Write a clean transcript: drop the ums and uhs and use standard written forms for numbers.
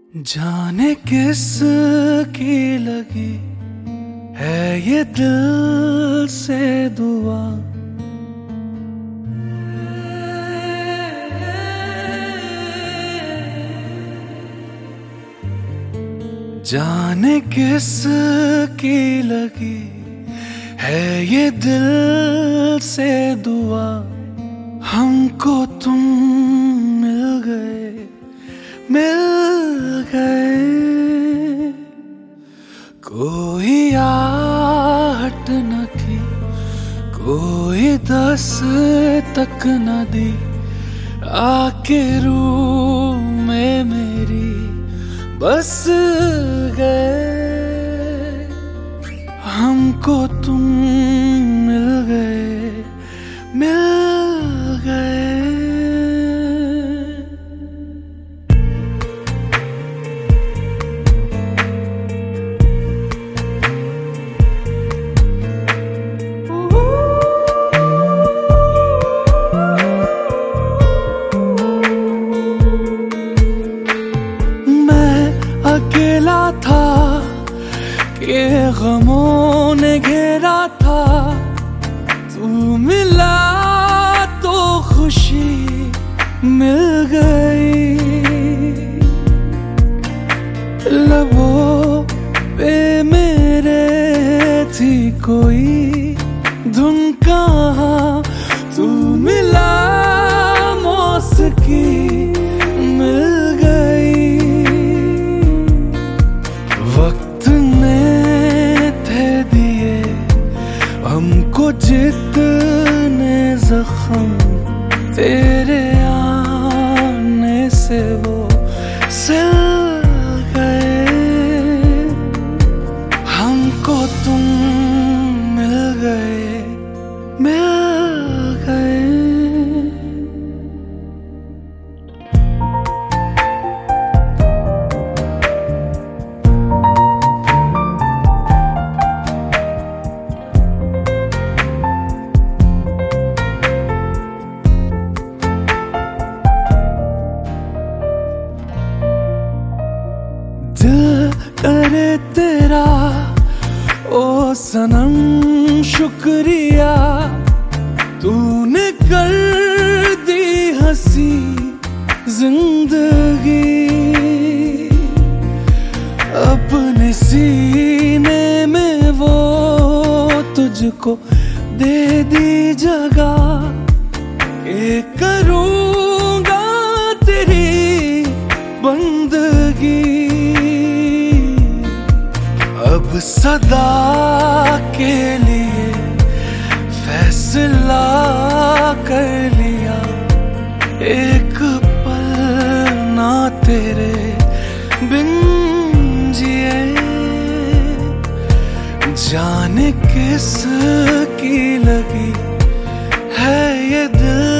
जाने किस की लगी है ये दिल से दुआ। जाने किस की लगी है ये दिल से दुआ। हमको तुम मिल गए, मिल गए। कोई आहट न की, कोई दस्तक न दी, आके रूह में मेरी बस गए। हमको तुम मिल गए, मिल गए। अकेला था कि गमों ने घेरा था, तू मिला तो खुशी मिल गई। लबों पे मेरे थी कोई धुन कहाँ, तू मिला मौसिकी मिल गई। वक्त ने थे दिए हमको जितने जख्म, तेरे आने से वो सिल गए। हमको तुम मिल गए, मिल गए। दिल करे तेरा ओ सनम शुक्रिया, तूने कर दी हंसी जिंदगी। अपने सीने में वो तुझको दे दी जगह, ये करूँगा तेरी बंदगी। अब सदा के लिए फैसला कर लिया, एक पल ना तेरे बिन जिए। जाने किस की लगी है ये दिल